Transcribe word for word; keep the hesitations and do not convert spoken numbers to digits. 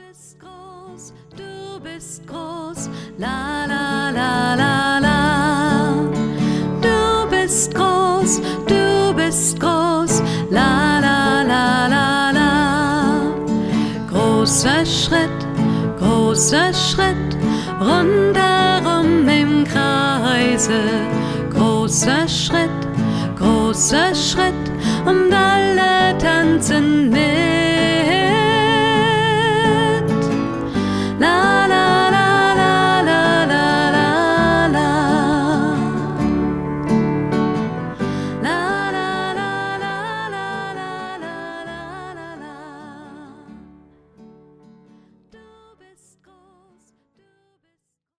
bist groß, du bist groß, la la la la la. Du bist groß, du bist groß, la la la la la. Großer Schritt, großer Schritt, rundherum im Kreise. Großer Schritt, großer Schritt, und alle tanzen mit.